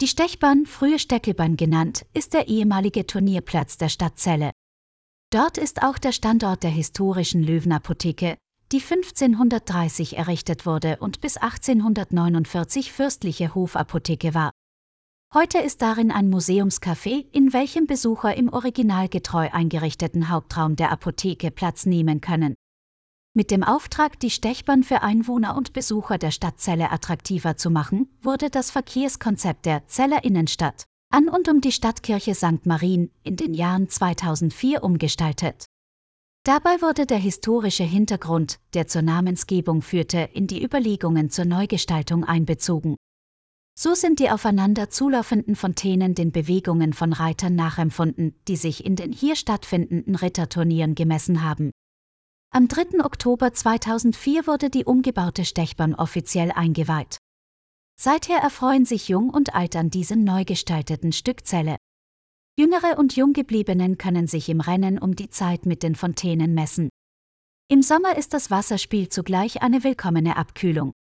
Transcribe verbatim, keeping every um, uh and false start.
Die Stechbahn, früher Steckelbahn genannt, ist der ehemalige Turnierplatz der Stadt Celle. Dort ist auch der Standort der historischen Löwenapotheke, die fünfzehnhundertdreißig errichtet wurde und bis achtzehnhundertneunundvierzig fürstliche Hofapotheke war. Heute ist darin ein Museumscafé, in welchem Besucher im originalgetreu eingerichteten Hauptraum der Apotheke Platz nehmen können. Mit dem Auftrag, die Stechbahn für Einwohner und Besucher der Stadt Celle attraktiver zu machen, wurde das Verkehrskonzept der Celler Innenstadt an und um die Stadtkirche Sankt Marien in den Jahren zweitausendvier umgestaltet. Dabei wurde der historische Hintergrund, der zur Namensgebung führte, in die Überlegungen zur Neugestaltung einbezogen. So sind die aufeinander zulaufenden Fontänen den Bewegungen von Reitern nachempfunden, die sich in den hier stattfindenden Ritterturnieren gemessen haben. Am dritten Oktober zweitausendvier wurde die umgebaute Stechbahn offiziell eingeweiht. Seither erfreuen sich Jung und Alt an diesem neu gestalteten Stück Celle. Jüngere und Junggebliebenen können sich im Rennen um die Zeit mit den Fontänen messen. Im Sommer ist das Wasserspiel zugleich eine willkommene Abkühlung.